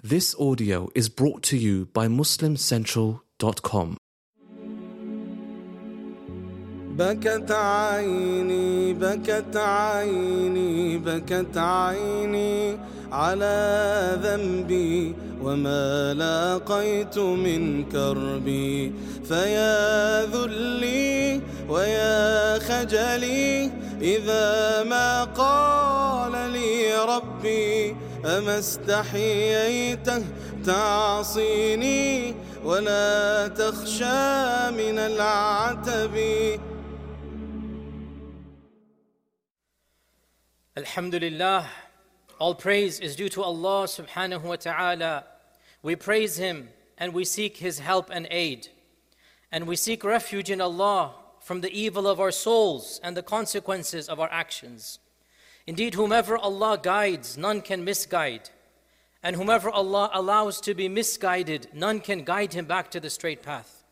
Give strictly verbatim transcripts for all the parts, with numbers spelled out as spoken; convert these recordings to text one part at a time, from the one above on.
This audio is brought to you by muslim central dot com. بكت عيني بكت عيني بكت عيني على ذنبي وما لاقيت من كربي فيا ذلي ويا خجلي إذا ما قال لي ربي أما استحييته تعصيني ولا تخشى من العتب. Alhamdulillah, all praise is due to Allah subhanahu wa ta'ala. We praise Him and we seek His help and aid. And we seek refuge in Allah from the evil of our souls and the consequences of our actions. Indeed, whomever Allah guides, none can misguide. And whomever Allah allows to be misguided, none can guide him back to the straight path.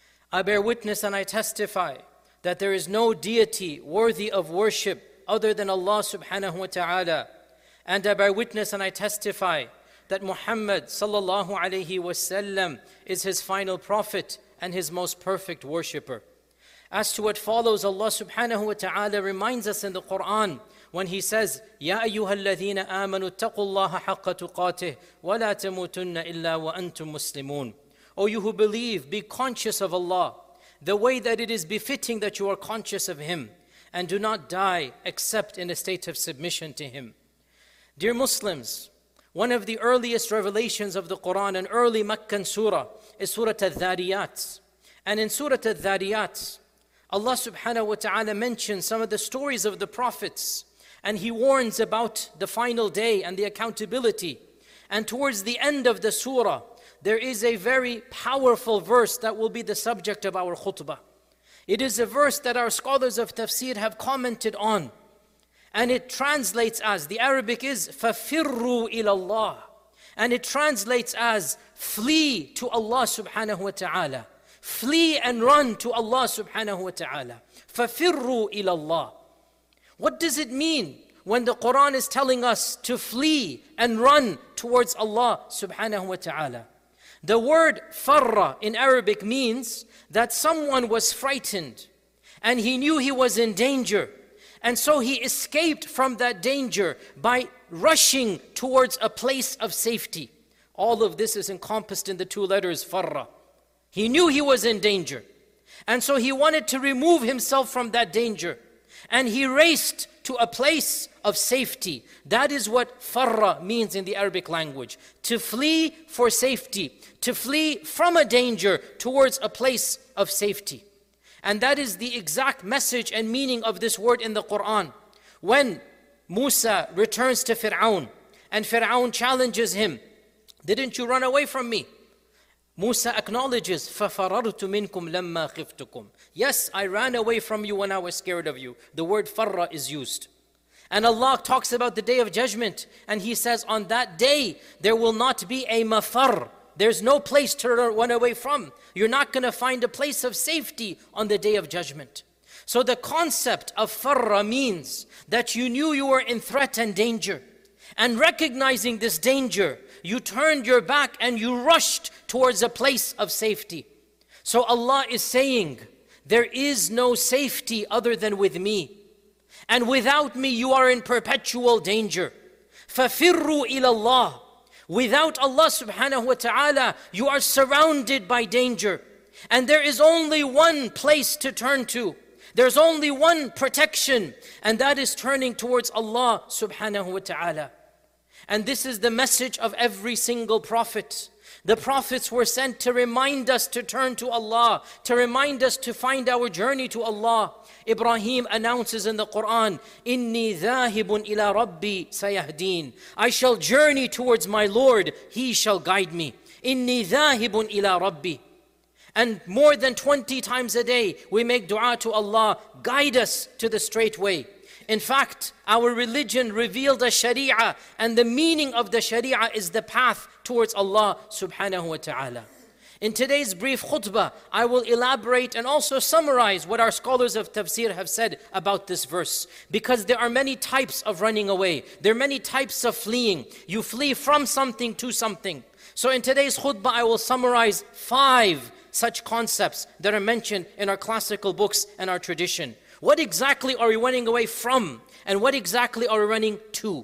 I bear witness and I testify that there is no deity worthy of worship other than Allah subhanahu wa ta'ala. And I bear witness and I testify that Muhammad sallallahu alayhi wasallam is his final prophet and his most perfect worshipper. As to what follows, Allah subhanahu wa ta'ala reminds us in the Quran when He says, Ya ayyuhalladhina amanu taqullaha haqqa tuqatih wa la tamutunna illa wa antum muslimun. O you who believe, be conscious of Allah, the way that it is befitting that you are conscious of Him, and do not die except in a state of submission to Him. Dear Muslims, one of the earliest revelations of the Quran, an early Meccan surah, is Surah Al-Dhariyat. And in Surah Al-Dhariyat, Allah subhanahu wa ta'ala mentions some of the stories of the prophets, and He warns about the final day and the accountability. And towards the end of the surah, there is a very powerful verse that will be the subject of our khutbah. It is a verse that our scholars of tafsir have commented on. And it translates as, the Arabic is, فَفِرُّوا إِلَى اللَّهِ. And it translates as, flee to Allah subhanahu wa ta'ala. Flee and run to Allah subhanahu wa ta'ala. فَفِرُّوا إِلَى اللَّهِ. What does it mean when the Quran is telling us to flee and run towards Allah subhanahu wa ta'ala? The word farra in Arabic means that someone was frightened and he knew he was in danger, and so he escaped from that danger by rushing towards a place of safety. All of this is encompassed in the two letters farra. He knew he was in danger, and so he wanted to remove himself from that danger. And he raced to a place of safety. That is what farra means in the Arabic language. To flee for safety. To flee from a danger towards a place of safety. And that is the exact message and meaning of this word in the Quran. When Musa returns to Fir'aun and Fir'aun challenges him, didn't you run away from me? Musa acknowledges, فَفَرَرْتُ مِنْكُمْ لَمَّا خِفْتُكُمْ. Yes, I ran away from you when I was scared of you. The word farra is used. And Allah talks about the day of judgment. And He says, on that day, there will not be a mafar. There's no place to run away from. You're not going to find a place of safety on the day of judgment. So the concept of farra means that you knew you were in threat and danger. And recognizing this danger, you turned your back and you rushed towards a place of safety. So Allah is saying, there is no safety other than with me. And without me, you are in perpetual danger. فَفِرُّوا إِلَى اللَّهِ. Without Allah subhanahu wa ta'ala, you are surrounded by danger. And there is only one place to turn to. There's only one protection, and that is turning towards Allah subhanahu wa ta'ala. And this is the message of every single prophet. The prophets were sent to remind us to turn to Allah, to remind us to find our journey to Allah. Ibrahim announces in the Quran, Inni dhahibun ila Rabbi sayahdeen. I shall journey towards my Lord, He shall guide me. Inni dhahibun ila Rabbi. And more than twenty times a day, we make dua to Allah, guide us to the straight way. In fact, our religion revealed a sharia, and the meaning of the sharia is the path towards Allah subhanahu wa ta'ala. In today's brief khutbah, I will elaborate and also summarize what our scholars of tafsir have said about this verse. Because there are many types of running away. There are many types of fleeing. You flee from something to something. So in today's khutbah, I will summarize five such concepts that are mentioned in our classical books and our tradition. What exactly are we running away from? And what exactly are we running to?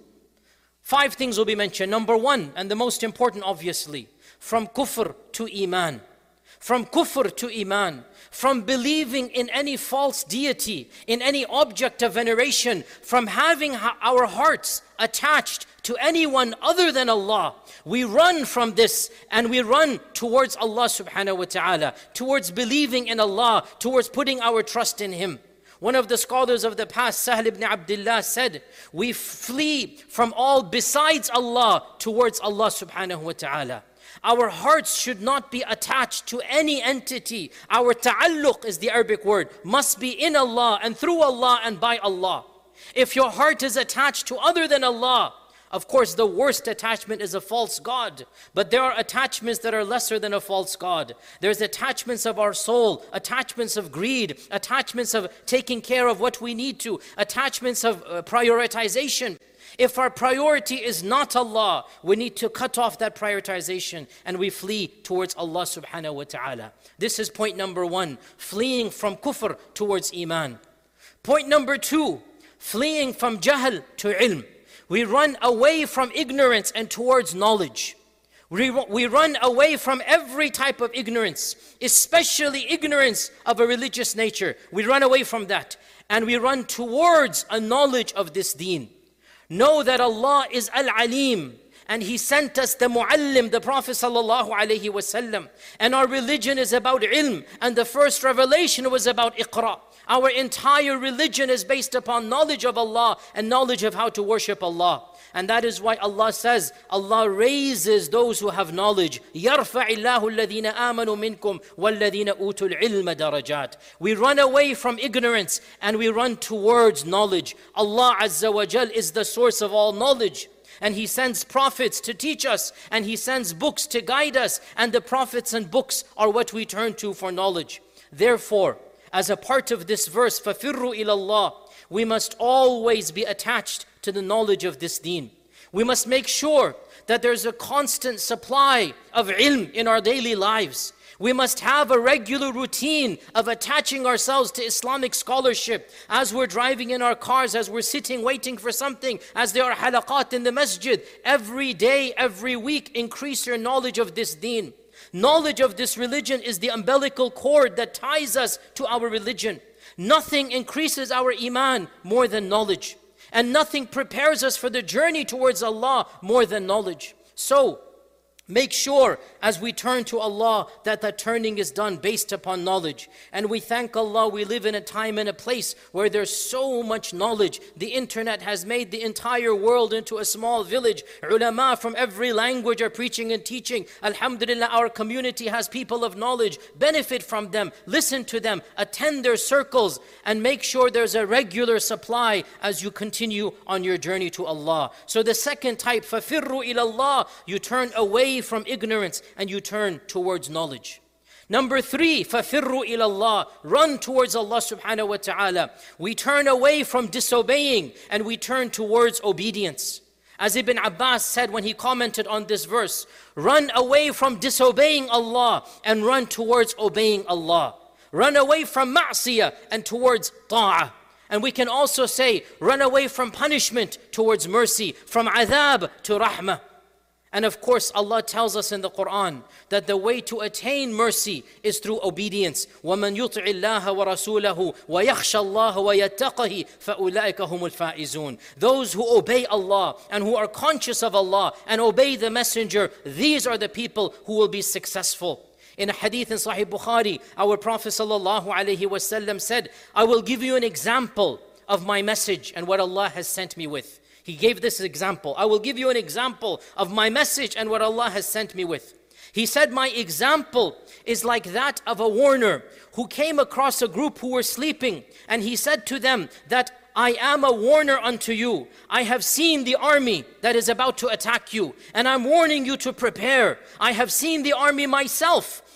Five things will be mentioned. Number one, and the most important obviously, from kufr to iman. From kufr to iman. From believing in any false deity, in any object of veneration, from having our hearts attached to anyone other than Allah. We run from this and we run towards Allah subhanahu wa ta'ala, towards believing in Allah, towards putting our trust in Him. One of the scholars of the past, Sahl ibn Abdullah, said, we flee from all besides Allah towards Allah subhanahu wa ta'ala. Our hearts should not be attached to any entity. Our ta'alluq is the Arabic word, must be in Allah and through Allah and by Allah. If your heart is attached to other than Allah, of course the worst attachment is a false god. But there are attachments that are lesser than a false god. There's attachments of our soul, attachments of greed, attachments of taking care of what we need to, attachments of uh, prioritization. If our priority is not Allah, we need to cut off that prioritization and we flee towards Allah subhanahu wa ta'ala. This is point number one, fleeing from kufr towards iman. Point number two, fleeing from jahl to ilm. We run away from ignorance and towards knowledge. We, we run away from every type of ignorance, especially ignorance of a religious nature. We run away from that and we run towards a knowledge of this deen. Know that Allah is Al-Alim and He sent us the Muallim, the Prophet sallallahu alaihi wasallam. And our religion is about ilm, and the first revelation was about Iqra. Our entire religion is based upon knowledge of Allah and knowledge of how to worship Allah. And that is why Allah says, Allah raises those who have knowledge. يَرْفَعِ اللَّهُ الَّذِينَ آمَنُوا مِنْكُمْ وَالَّذِينَ أُوتُوا الْعِلْمَ دَرَجَاتٍ. We run away from ignorance and we run towards knowledge. Allah Azza wa Jal is the source of all knowledge. And He sends prophets to teach us, and He sends books to guide us, and the prophets and books are what we turn to for knowledge. Therefore, as a part of this verse, فَفِرُّوا إِلَى اللَّهِ, we must always be attached to the knowledge of this deen. We must make sure that there's a constant supply of ilm in our daily lives. We must have a regular routine of attaching ourselves to Islamic scholarship as we're driving in our cars, as we're sitting waiting for something, as there are halaqat in the masjid. Every day, every week, increase your knowledge of this deen. Knowledge of this religion is the umbilical cord that ties us to our religion. Nothing increases our iman more than knowledge. And nothing prepares us for the journey towards Allah more than knowledge. So, make sure as we turn to Allah that that turning is done based upon knowledge. And we thank Allah we live in a time and a place where there's so much knowledge. The internet has made the entire world into a small village. Ulama from every language are preaching and teaching. Alhamdulillah, our community has people of knowledge. Benefit from them, listen to them, attend their circles, and make sure there's a regular supply as you continue on your journey to Allah. So the second type, فَفِرُّوا إِلَى اللَّهِ, you turn away from ignorance and you turn towards knowledge. Number three, فَفِرُّوا إِلَى اللَّهِ, run towards Allah subhanahu wa ta'ala. We turn away from disobeying and we turn towards obedience. As Ibn Abbas said when he commented on this verse, run away from disobeying Allah and run towards obeying Allah. Run away from ma'siyah and towards ta'ah. And we can also say, run away from punishment towards mercy, from adhab to rahmah. And of course, Allah tells us in the Quran that the way to attain mercy is through obedience. وَمَنْ يُطِعِ اللَّهَ وَرَسُولَهُ وَيَخْشَى اللَّهَ وَيَتَّقَهِ فَأُولَٰئِكَ هُمُ الْفَائِزُونَ. Those who obey Allah and who are conscious of Allah and obey the Messenger, these are the people who will be successful. In a hadith in Sahih Bukhari, our Prophet sallallahu alaihi wasallam said, I will give you an example of my message and what Allah has sent me with. He gave this example. I will give you an example of my message and what Allah has sent me with. He said, my example is like that of a warner who came across a group who were sleeping. And he said to them that I am a warner unto you. I have seen the army that is about to attack you. And I'm warning you to prepare. I have seen the army myself.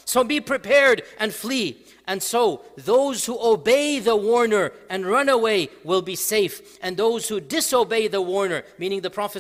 So be prepared and flee. And so those who obey the warner and run away will be safe. And those who disobey the warner, meaning the Prophet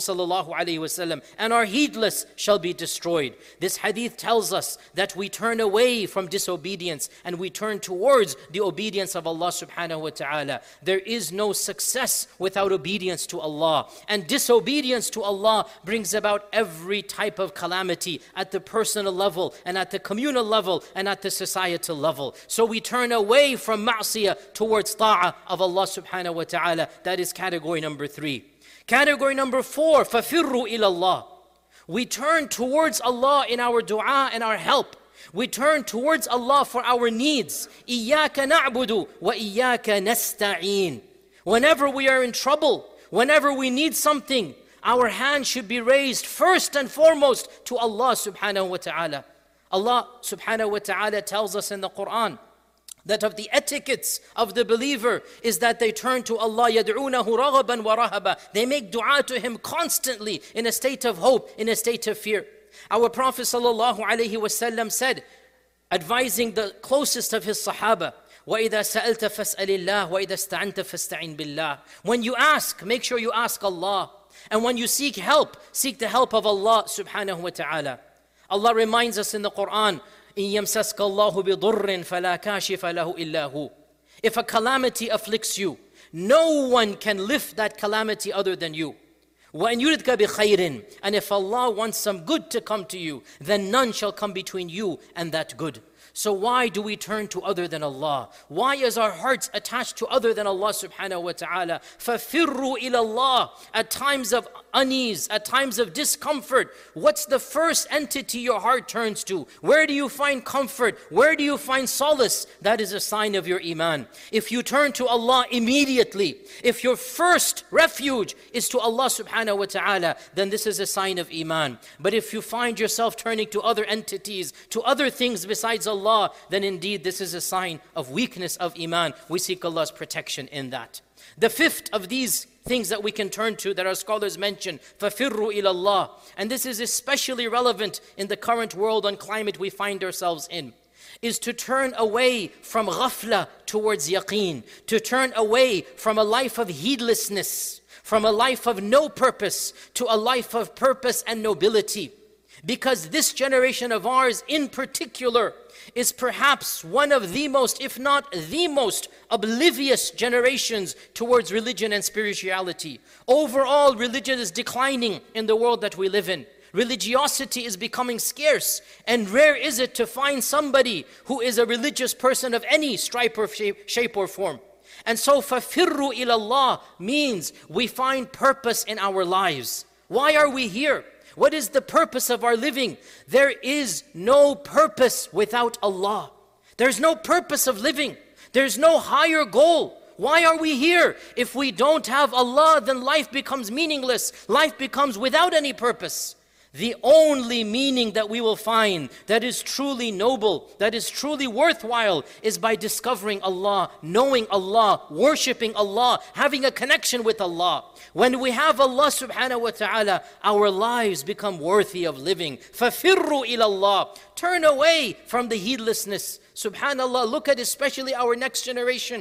ﷺ, and are heedless shall be destroyed. This hadith tells us that we turn away from disobedience and we turn towards the obedience of Allah subhanahu wa ta'ala. There is no success without obedience to Allah. And disobedience to Allah brings about every type of calamity at the personal level and at the communal level and at the societal level. So we turn away from ma'siyah towards ta'ah of Allah subhanahu wa ta'ala. That is category number three. Category number four, فَفِرُّوا إِلَى اللَّهِ. We turn towards Allah in our dua and our help. We turn towards Allah for our needs. إِيَّاكَ نَعْبُدُ وَإِيَّاكَ نَسْتَعِينُ. Whenever we are in trouble, whenever we need something, our hand should be raised first and foremost to Allah subhanahu wa ta'ala. Allah subhanahu wa ta'ala tells us in the Quran that of the etiquettes of the believer is that they turn to Allah, يَدْعُونَهُ رَغَبًا وَرَهَبًا. They make dua to Him constantly in a state of hope, in a state of fear. Our Prophet sallallahu alaihi wasallam said, advising the closest of his Sahaba, وَإِذَا سَأَلْتَ فَاسْأَلِ اللَّهِ وَإِذَا اسْتَعَنْتَ فَاسْتَعِنْ بِاللَّهِ. When you ask, make sure you ask Allah. And when you seek help, seek the help of Allah subhanahu wa ta'ala. Allah reminds us in the Quran, إِن يَمْسَسْكَ اللَّهُ بِضُرٍّ فَلَا كَاشِفَ لَهُ إِلَّا هُ. If a calamity afflicts you, no one can lift that calamity other than you. وَإِن يُرِدْكَ بِخَيْرٍ. And if Allah wants some good to come to you, then none shall come between you and that good. So why do we turn to other than Allah? Why is our hearts attached to other than Allah subhanahu wa ta'ala? فَفِرُّوا إِلَى اللَّهِ. At times of unease, at times of discomfort, what's the first entity your heart turns to? Where do you find comfort? Where do you find solace? That is a sign of your iman. If you turn to Allah immediately, if your first refuge is to Allah subhanahu wa ta'ala, then this is a sign of iman. But if you find yourself turning to other entities, to other things besides Allah, then indeed this is a sign of weakness of iman. We seek Allah's protection in that. The fifth of these things that we can turn to that our scholars mention, فَفِرُّوا إِلَى اللَّهِ. And this is especially relevant in the current world and climate we find ourselves in, is to turn away from ghafla towards yaqeen, to turn away from a life of heedlessness, from a life of no purpose to a life of purpose and nobility. Because this generation of ours in particular is perhaps one of the most, if not the most, oblivious generations towards religion and spirituality. Overall, religion is declining in the world that we live in. Religiosity is becoming scarce, and rare is it to find somebody who is a religious person of any stripe or shape, shape or form. And so, فَفِرُّوا إِلَى اللَّهِ means we find purpose in our lives. Why are we here? What is the purpose of our living? There is no purpose without Allah. There's no purpose of living. There's no higher goal. Why are we here? If we don't have Allah, then life becomes meaningless. Life becomes without any purpose. The only meaning that we will find that is truly noble, that is truly worthwhile, is by discovering Allah, knowing Allah, worshipping Allah, having a connection with Allah. When we have Allah subhanahu wa ta'ala, our lives become worthy of living. فَفِرُّوا إِلَى اللَّهِ. Turn away from the heedlessness. Subhanallah, look at especially our next generation.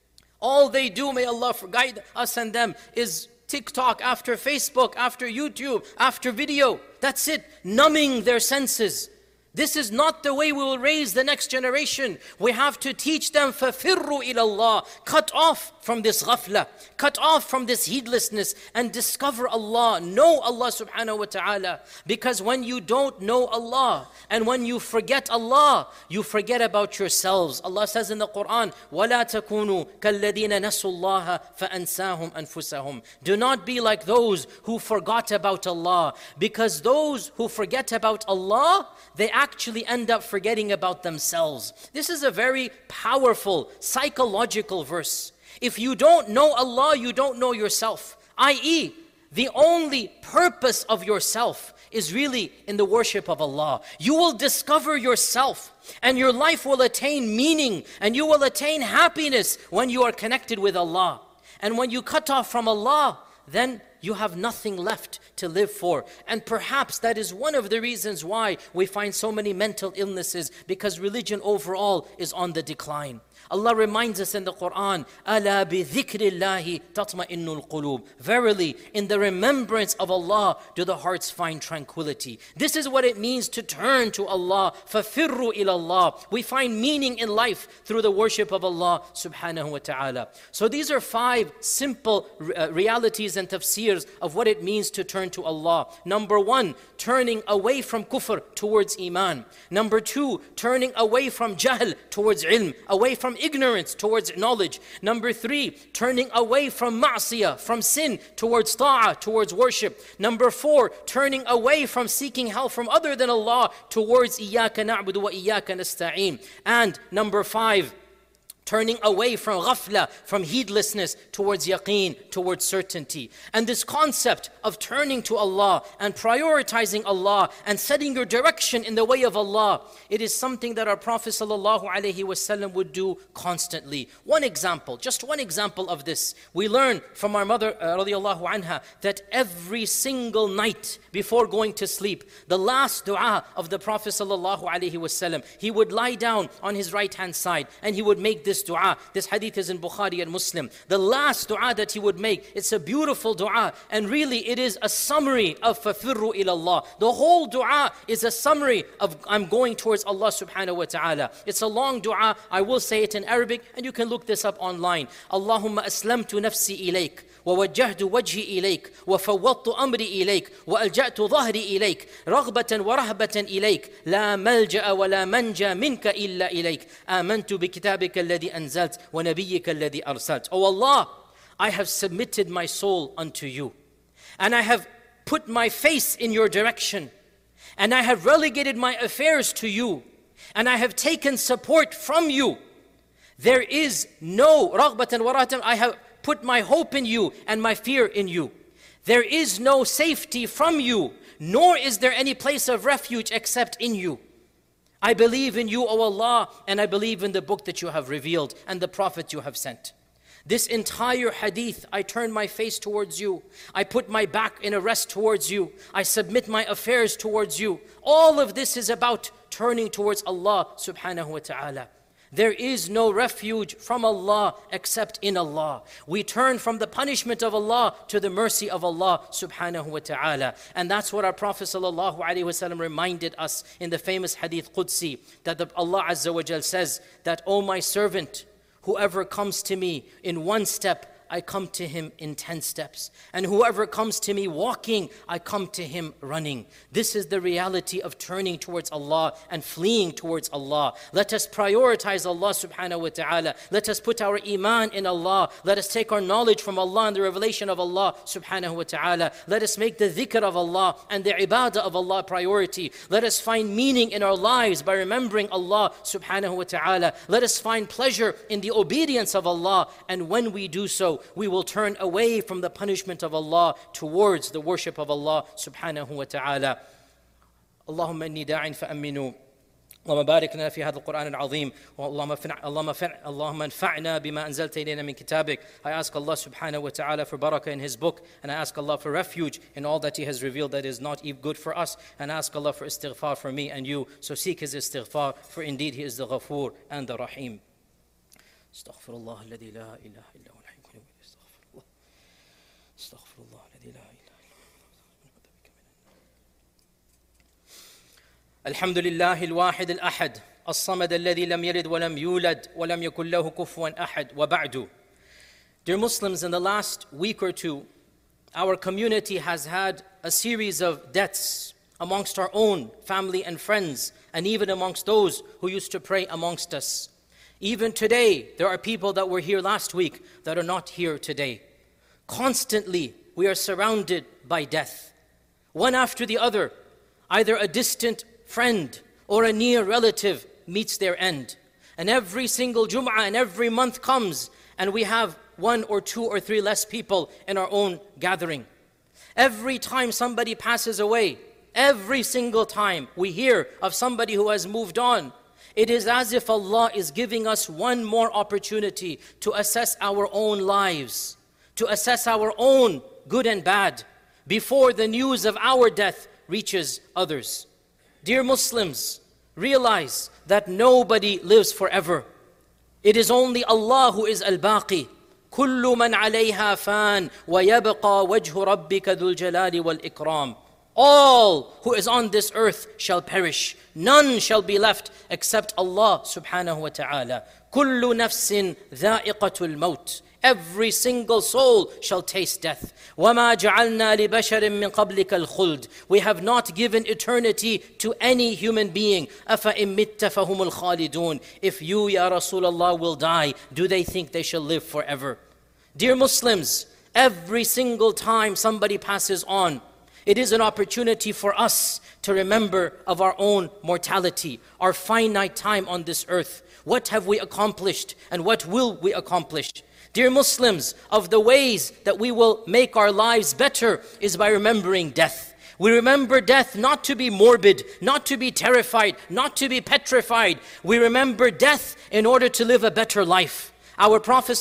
All they do, may Allah guide us and them, is TikTok after Facebook, after YouTube, after video. That's it, numbing their senses. This is not the way we will raise the next generation. We have to teach them, فَفِرُّوا إِلَى اللَّهِ. Cut off from this ghafla, cut off from this heedlessness and discover Allah. Know Allah subhanahu wa ta'ala. Because when you don't know Allah and when you forget Allah, you forget about yourselves. Allah says in the Quran, وَلَا تَكُونُوا كَالَّذِينَ نَسُوا اللَّهَ فَأَنْسَاهُمْ أَنفُسَهُمْ. Do not be like those who forgot about Allah. Because those who forget about Allah, they actually end up forgetting about themselves. This is a very powerful psychological verse. If you don't know Allah, you don't know yourself. that is, the only purpose of yourself is really in the worship of Allah. You will discover yourself and your life will attain meaning and you will attain happiness when you are connected with Allah. And when you cut off from Allah, then you have nothing left to live for. And perhaps that is one of the reasons why we find so many mental illnesses, because religion overall is on the decline. Allah reminds us in the Quran, أَلَا بِذِكْرِ اللَّهِ تَطْمَئِنُّ الْقُلُوبِ. Verily, in the remembrance of Allah do the hearts find tranquility. This is what it means to turn to Allah. فَفِرُّوا إِلَى اللَّهِ. We find meaning in life through the worship of Allah subhanahu wa ta'ala. So these are five simple uh, realities and tafsirs of what it means to turn to Allah. Number one, turning away from kufr towards iman. Number two, turning away from jahl towards ilm, away from ignorance towards knowledge. Number three, turning away from ma'siyah, from sin, towards ta'ah, towards worship. Number four, turning away from seeking help from other than Allah towards iyyaka na'budu wa iyyaka nasta'een. And number five, turning away from ghafla, from heedlessness, towards yaqeen, towards certainty. And this concept of turning to Allah and prioritizing Allah and setting your direction in the way of Allah, it is something that our Prophet ﷺ would do constantly. One example, just one example of this. We learn from our mother uh, radiallahu anha that every single night before going to sleep, the last dua of the Prophet ﷺ, he would lie down on his right hand side and he would make this This dua. This hadith is in Bukhari and Muslim. The last dua that he would make, it's a beautiful dua, and really it is a summary of فَفِرُّوا إِلَى اللَّهِ. The whole dua is a summary of I'm going towards Allah subhanahu wa ta'ala. It's a long dua. I will say it in Arabic, and you can look this up online. Allahumma aslamtu nafsi ilayk, ووجهت وجهي إليك وفوضت أمري إليك وألجأت ظهري إليك رغبة ورهبة إليك لا ملجأ ولا منجى منك إلا إليك آمنت بكتابك الذي أنزلت ونبيك الذي أرسلت. O Allah, I have submitted my soul unto you, and I have put my face in your direction, and I have relegated my affairs to you, and I have taken support from you. There is no رغبة ورهبة. I have put my hope in you and my fear in you. There is no safety from you, nor is there any place of refuge except in you. I believe in you, O Allah, and I believe in the book that you have revealed and the prophet you have sent. This entire hadith, I turn my face towards you. I put my back in a rest towards you. I submit my affairs towards you. All of this is about turning towards Allah subhanahu wa ta'ala. There is no refuge from Allah except in Allah. We turn from the punishment of Allah to the mercy of Allah subhanahu wa ta'ala. And that's what our Prophet sallallahu alaihi wasallam reminded us in the famous hadith Qudsi, that the, Allah Azza wa Jal says that, O my servant, whoever comes to me in one step, I come to him in ten steps. And whoever comes to me walking, I come to him running. This is the reality of turning towards Allah and fleeing towards Allah. Let us prioritize Allah subhanahu wa ta'ala. Let us put our iman in Allah. Let us take our knowledge from Allah and the revelation of Allah subhanahu wa ta'ala. Let us make the dhikr of Allah and the ibadah of Allah a priority. Let us find meaning in our lives by remembering Allah subhanahu wa ta'ala. Let us find pleasure in the obedience of Allah. And when we do so, we will turn away from the punishment of Allah towards the worship of Allah subhanahu wa ta'ala. Allahumma inni da'in fa'aminu. اللهم بارك لنا في هذا القرآن العظيم اللهم انفعنا بما أنزلت إلينا من كتابك. I ask Allah subhanahu wa ta'ala for barakah in His book, and I ask Allah for refuge in all that He has revealed that is not good for us, and I ask Allah for istighfar for me and you. So seek His istighfar, for indeed He is the Ghafoor and the Rahim. Astaghfirullah alladhi la ilaha illa huwa al-hayyul qayyum. Astaghfirullah alladhi la ilaha. الحمد لله الواحد الأحد الصمد الذي لم يلد ولم يولد ولم يكن له كفوا أحد وبعد. Dear Muslims, in the last week or two, our community has had a series of deaths amongst our own family and friends, and even amongst those who used to pray amongst us. Even today, there are people that were here last week that are not here today. Constantly, we are surrounded by death. One after the other, either a distant friend or a near relative meets their end. And every single Jum'ah and every month comes, and we have one or two or three less people in our own gathering. Every time somebody passes away, every single time we hear of somebody who has moved on, it is as if Allah is giving us one more opportunity to assess our own lives, to assess our own good and bad, before the news of our death reaches others. Dear Muslims, realize that nobody lives forever. It is only Allah who is Al-Baqi. كُلُّ مَنْ عَلَيْهَا فَانٍ وَيَبْقَى وَجْهُ رَبِّكَ ذُو الْجَلَالِ وَالْإِكْرَامِ. All who is on this earth shall perish. None shall be left except Allah subhanahu wa ta'ala. كُلُّ نَفْسٍ ذَائِقَةُ الْمَوْتِ. Every single soul shall taste death. وَمَا جَعَلْنَا لِبَشَرٍ مِّن قَبْلِكَ الْخُلْدِ. We have not given eternity to any human being. أَفَإِن مِتَّ فَهُمُ الْخَالِدُونَ. If you, Ya Rasulullah, will die, do they think they shall live forever? Dear Muslims, every single time somebody passes on, it is an opportunity for us to remember of our own mortality, our finite time on this earth. What have we accomplished and what will we accomplish? Dear Muslims, of the ways that we will make our lives better is by remembering death. We remember death not to be morbid, not to be terrified, not to be petrified. We remember death in order to live a better life. Our Prophet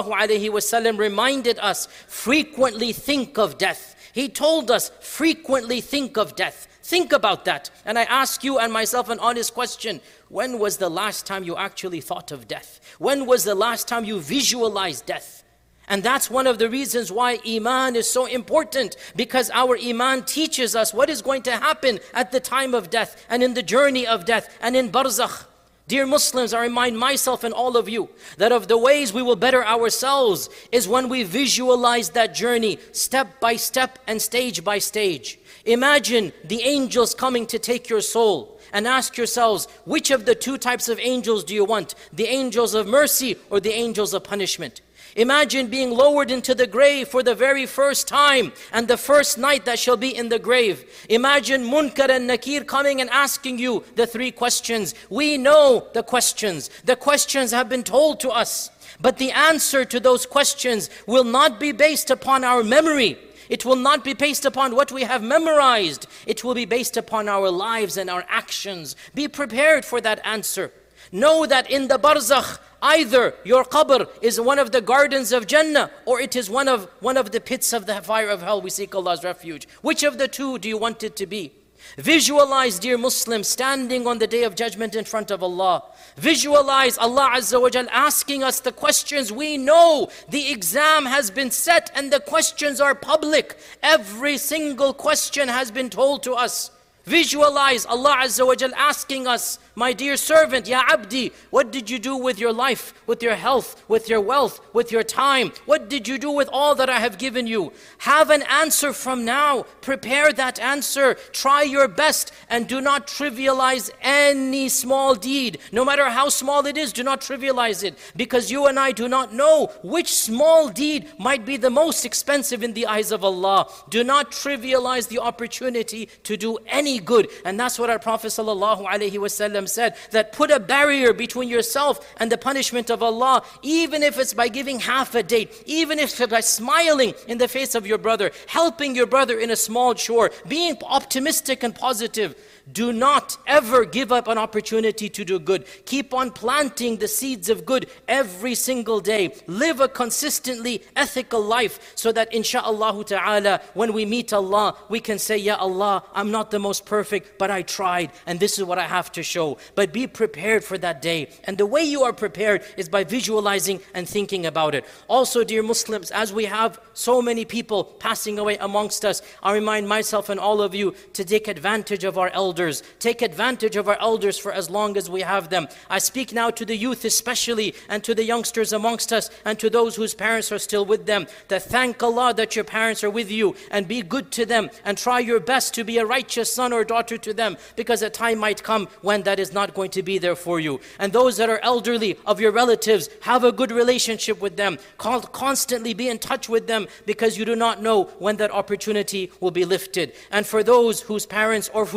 ﷺ reminded us, frequently think of death. He told us, frequently think of death. Think about that. And I ask you and myself an honest question. When was the last time you actually thought of death? When was the last time you visualized death? And that's one of the reasons why Iman is so important, because our Iman teaches us what is going to happen at the time of death and in the journey of death and in barzakh. Dear Muslims, I remind myself and all of you that of the ways we will better ourselves is when we visualize that journey step by step and stage by stage. Imagine the angels coming to take your soul and ask yourselves, which of the two types of angels do you want? The angels of mercy or the angels of punishment? Imagine being lowered into the grave for the very first time and the first night that shall be in the grave. Imagine Munkar and Nakir coming and asking you the three questions. We know the questions. The questions have been told to us. But the answer to those questions will not be based upon our memory. It will not be based upon what we have memorized. It will be based upon our lives and our actions. Be prepared for that answer. Know that in the barzakh, either your qabr is one of the gardens of Jannah or it is one of, one of the pits of the fire of hell. We seek Allah's refuge. Which of the two do you want it to be? Visualize, dear Muslims, standing on the day of judgment in front of Allah. Visualize Allah Azza wa Jal asking us the questions. We know the exam has been set and the questions are public. Every single question has been told to us. Visualize Allah Azza wa Jal asking us, my dear servant, Ya Abdi, what did you do with your life, with your health, with your wealth, with your time? What did you do with all that I have given you? Have an answer from now. Prepare that answer. Try your best and do not trivialize any small deed. No matter how small it is, do not trivialize it. Because you and I do not know which small deed might be the most expensive in the eyes of Allah. Do not trivialize the opportunity to do any good. And that's what our Prophet sallallahu alaihi wasallam said, that put a barrier between yourself and the punishment of Allah, even if it's by giving half a date, even if it's by smiling in the face of your brother, helping your brother in a small chore, being optimistic and positive. Do not ever give up an opportunity to do good. Keep on planting the seeds of good every single day. Live a consistently ethical life so that insha'Allah ta'ala, when we meet Allah, we can say, Ya Allah, I'm not the most perfect, but I tried, and this is what I have to show. But be prepared for that day. And the way you are prepared is by visualizing and thinking about it. Also, dear Muslims, as we have so many people passing away amongst us, I remind myself and all of you to take advantage of our elders. Take advantage of our elders for as long as we have them. I speak now to the youth especially, and to the youngsters amongst us, and to those whose parents are still with them, that thank Allah that your parents are with you, and be good to them, and try your best to be a righteous son or daughter to them, because a time might come when that is not going to be there for you. And those that are elderly of your relatives, have a good relationship with them. Constantly be in touch with them, because you do not know when that opportunity will be lifted. And for those whose parents or whose relatives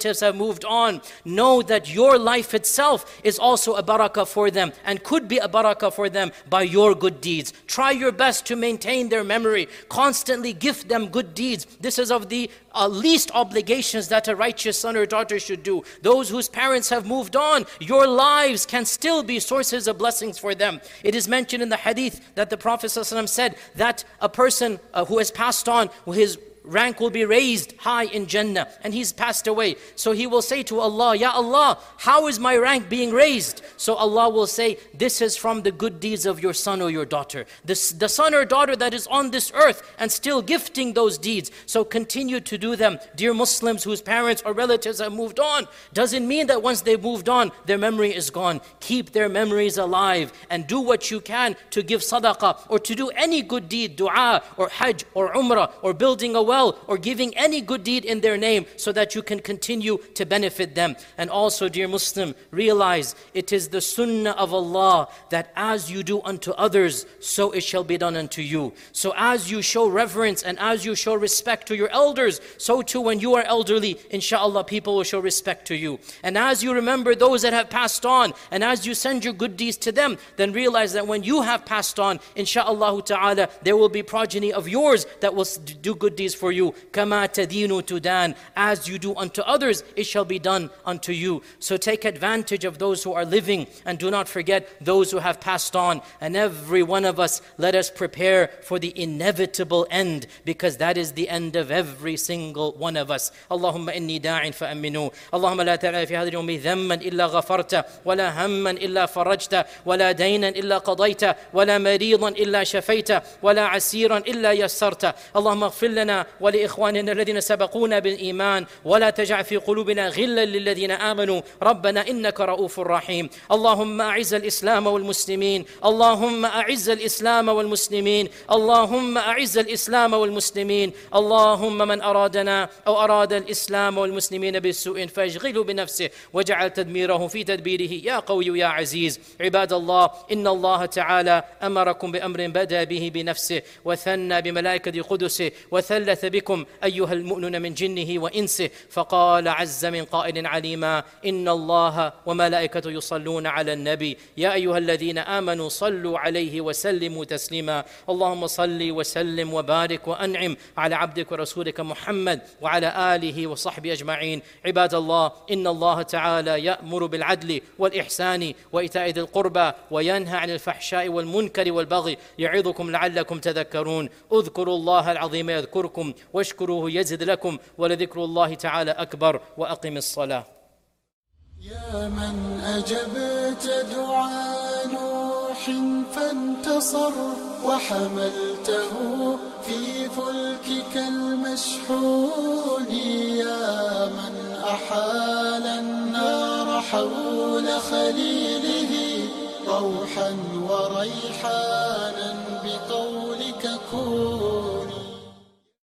relatives have moved on, know that your life itself is also a barakah for them and could be a barakah for them by your good deeds. Try your best to maintain their memory. Constantly gift them good deeds. This is of the uh, least obligations that a righteous son or daughter should do. Those whose parents have moved on, your lives can still be sources of blessings for them. It is mentioned in the hadith that the Prophet ﷺ said that a person uh, who has passed on, his rank will be raised high in Jannah, and he's passed away. So he will say to Allah, Ya Allah, how is my rank being raised? So Allah will say, this is from the good deeds of your son or your daughter. This, the son or daughter that is on this earth and still gifting those deeds. So continue to do them. Dear Muslims whose parents or relatives have moved on, doesn't mean that once they've moved on, their memory is gone. Keep their memories alive and do what you can to give sadaqah or to do any good deed, dua or hajj or umrah or building a well or giving any good deed in their name so that you can continue to benefit them. And also, dear Muslim, realize it is the sunnah of Allah that as you do unto others, so it shall be done unto you. So as you show reverence and as you show respect to your elders, so too when you are elderly, inshallah, people will show respect to you. And as you remember those that have passed on, and as you send your good deeds to them, then realize that when you have passed on, inshallah ta'ala, there will be progeny of yours that will do good deeds for you. Kama tadinu tudan, as you do unto others, it shall be done unto you. So take advantage of those who are living, and do not forget those who have passed on. And every one of us, let us prepare for the inevitable end, because that is the end of every single one of us. Allahumma inni da'in fa'aminu. Allahumma la ta'ala fi hadhi al-yawmi dhamman illa ghafarta, wa la hamman illa farajta, wa la daynan illa qadayta, wa la maridan illa shafayta, wa la asiran illa yassarta. Allahumma ighfir lana ولإخواننا الذين سبقونا بالإيمان ولا تجعل في قلوبنا غلا للذين آمنوا ربنا إنك رؤوف رحيم. اللهم أعز الإسلام والمسلمين، اللهم أعز الإسلام والمسلمين، اللهم أعز الإسلام والمسلمين. اللهم من أرادنا أو أراد الإسلام والمسلمين بالسوء فاشغله بنفسه واجعل تدميره في تدبيره يا قوي يا عزيز. عباد الله، إن الله تعالى أمركم بأمر بدأ به بنفسه وثنى بملائكة قدسه وثلث بكم أيها المؤمنون من جنه وإنسه، فقال عز من قائل عليما: إن الله وملائكته يصلون على النبي يا أيها الذين آمنوا صلوا عليه وسلموا تسليما. اللهم صل وسلم وبارك وأنعم على عبدك ورسولك محمد وعلى آله وصحبه أجمعين. عباد الله، إن الله تعالى يأمر بالعدل والإحسان وإيتاء ذي القربى وينهى عن الفحشاء والمنكر والبغي يعظكم لعلكم تذكرون. اذكروا الله العظيم يذكركم واشكروه يزد لكم ولذكر الله تعالى أكبر. وأقم الصلاة. يا من أجبت دعاء نوح فانتصر وحملته في فلكك المشحون، يا من أحال النار حول خليله روحا وريحانا بقولك كون.